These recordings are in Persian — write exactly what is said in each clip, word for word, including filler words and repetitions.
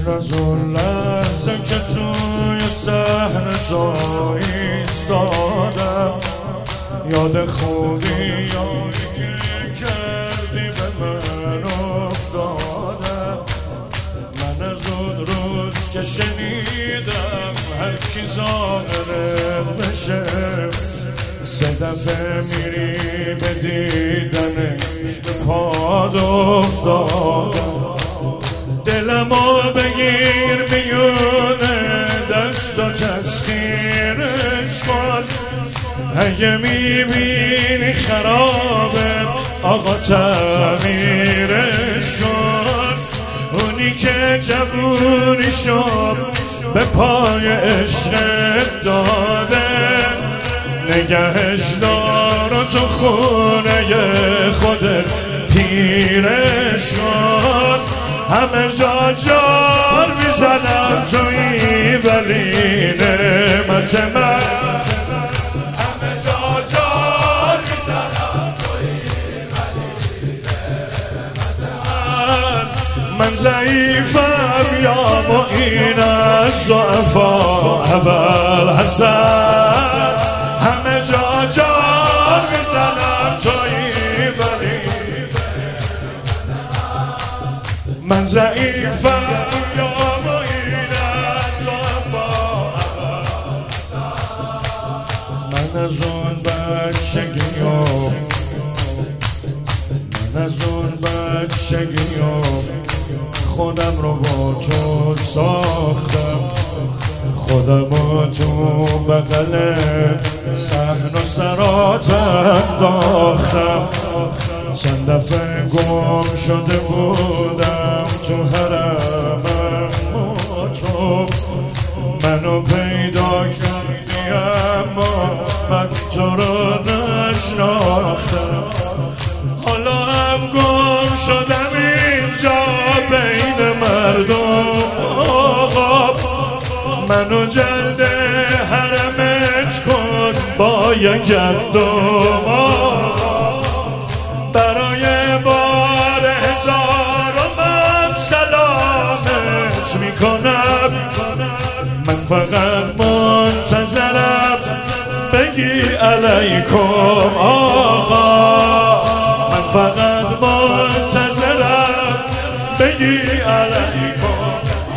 من از اون لحظه که توی صحنه تو ایستادم یاد خوبی یادی که کردی به من افتادم. من از اون روز که شنیدم هر کی ظاهرت بشه سه دفعه میری به دیدنش به پاد افتادم. دلمو بگیر میونه دست و تسخیرش کن، اگه میبینی خرابه آقا تعمیرش کن. اونی که جوونیشو به پای عشقت داده نگهش دار و تو خونه خودت پیرش کن. همه جا جار میزنم تویی ولی نعمت من، همه جا جار میزنم تویی ولی نعمت من. من ضعیفم یا معین از ضعفا اول حسن، همه جا جار میزنم تویی ولی من ضعیفم یا معین از ضعفا. من از اون بچگیام من از اون بچگیام خودم رو با تو ساختم، خودم رو تو بغل صحن و سرات انداختم. چند دفعه گم شده بودم تو حرمم و تو منو پیدا کردی اما من تو رو نشناختم. حالا هم گم شدم اینجا بین مردم آقا، منو جلد حرمت کن با یک گندم آقا. برای بار هزارم سلامت میکنم، من فقط منتظرم بگی علیکم آقا. من فقط منتظرم بگی علیکم.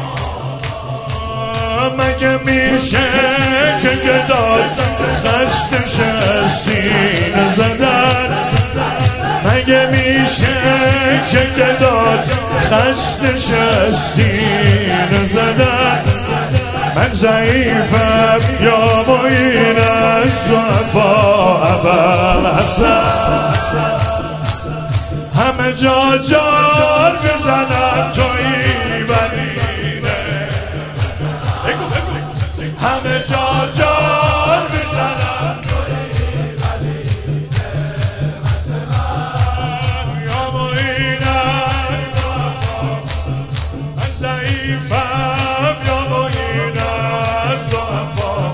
مگه میشه که گدال خستش از سینه زدن، مگه میشه که گدال خستش از سینه زدن. من ضعیفم یا معین از ضعفا اول حسن، همه جا جار بزنم تویی ولی همه جا جار بزنم تویی ولی یا معین از ضعفا. من ضعیفم یا معین از ضعفا.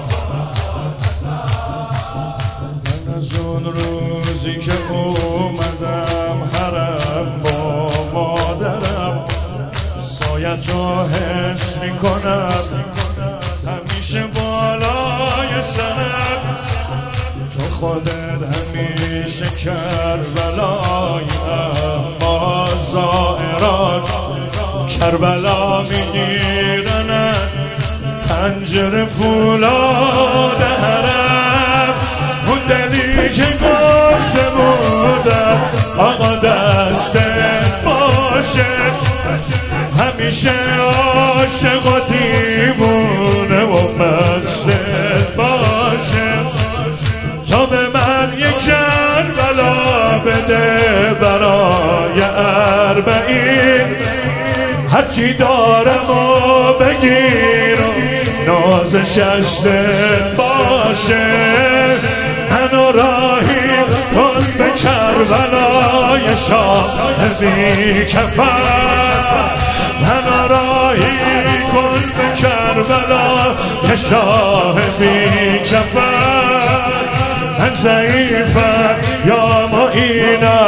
من از اون روزی که اومدم حرم با مادرم سایتو حس میکنم همیشه بالای سرم. تو خودت همیشه کربلایی اما زائرات کربلا میگیرند پنجره فولاد حرم. اون دلی که گفته بودم آقا دستت باشه همیشه عاشق و دیوونه و مستت باشه. تا به من یک کربلا بده برای اربعین، هرچی دارم و بگیر و نازش ازت باشه. منو راهی کن به کربلای شاه بی کفن، منو راهی کن به کربلای شاه بی کفن. من ضعیفم یا معین